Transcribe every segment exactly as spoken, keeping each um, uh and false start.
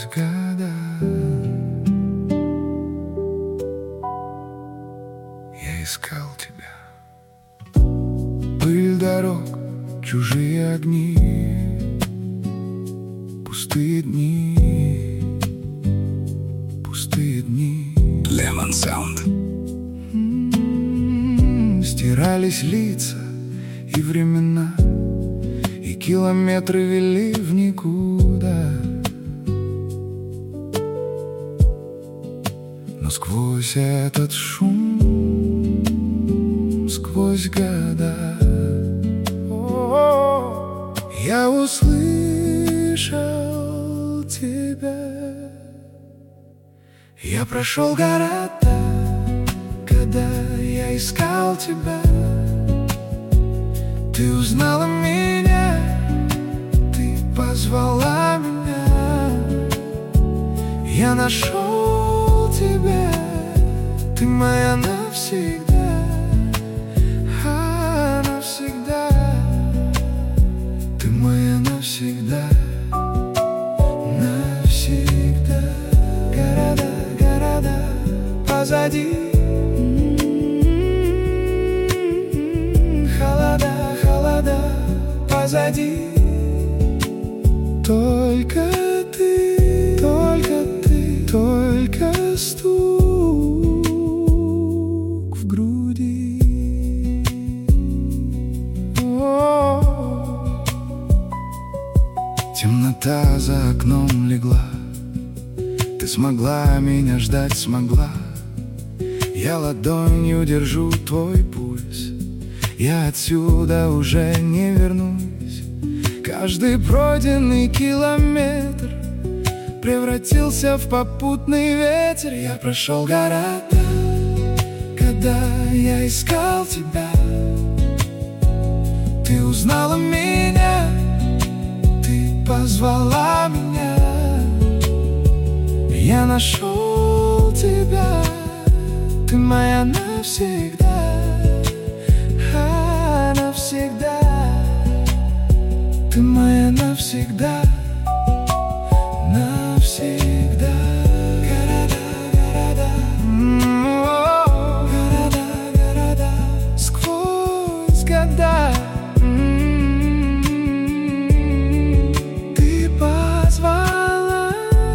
года я искал тебя. Пыль дорог, чужие огни, пустые дни, пустые дни. Lemon Sound. М-м-м, Стирались лица и времена, и километры вели в никуда. Но сквозь этот шум, сквозь года, о, я услышал тебя. Я прошел города, когда я искал тебя. Ты узнала меня, ты позвала меня. Я нашел тебя, ты моя навсегда, а, навсегда. Ты моя навсегда, навсегда. Города, города позади, холода, холода позади. Только ты, только ты, только стук в груди. О-о-о. Темнота за окном легла, ты смогла меня ждать, смогла. Я ладонью держу твой пульс, я отсюда уже не вернусь. Каждый пройденный километр превратился в попутный ветер. Я прошел города, когда я искал тебя. Ты узнала меня, ты позвала меня. Я нашел тебя, ты моя навсегда, а, навсегда. Ты моя навсегда, навсегда. Города, города, м-о-о. Города, города, сквозь года. М-м-м. Ты позвала,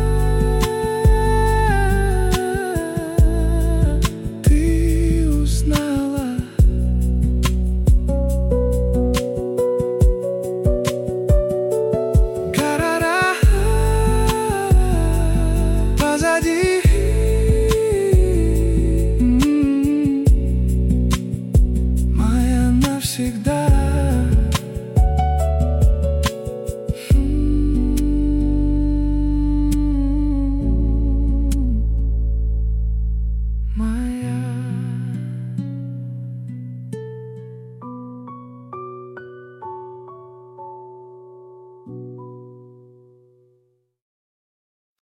ты узнала. Позади, м-м-м, моя навсегда.